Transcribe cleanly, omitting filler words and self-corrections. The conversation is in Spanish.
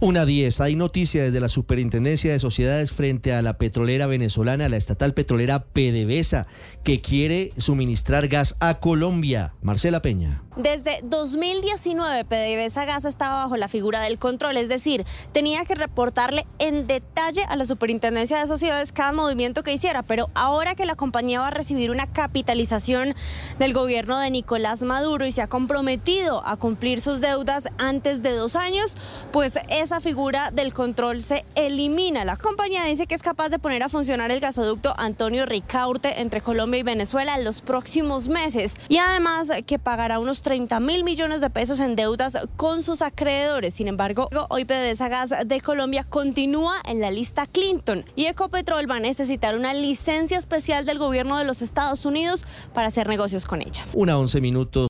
1:10. Hay noticia desde la Superintendencia de Sociedades frente a la petrolera venezolana, la estatal petrolera PDVSA, que quiere suministrar gas a Colombia. Marcela Peña. Desde 2019, PDVSA Gas estaba bajo la figura del control, es decir, tenía que reportarle en detalle a la Superintendencia de Sociedades cada movimiento que hiciera, pero ahora que la compañía va a recibir una capitalización del gobierno de Nicolás Maduro y se ha comprometido a cumplir sus deudas antes de 2 años, pues esa figura del control se elimina. La compañía dice que es capaz de poner a funcionar el gasoducto Antonio Ricaurte entre Colombia y Venezuela en los próximos meses y además que pagará unos 30.000 millones de pesos en deudas con sus acreedores. Sin embargo, hoy PDVSA Gas de Colombia continúa en la lista Clinton y Ecopetrol va a necesitar una licencia especial del gobierno de los Estados Unidos para hacer negocios con ella. 1:11.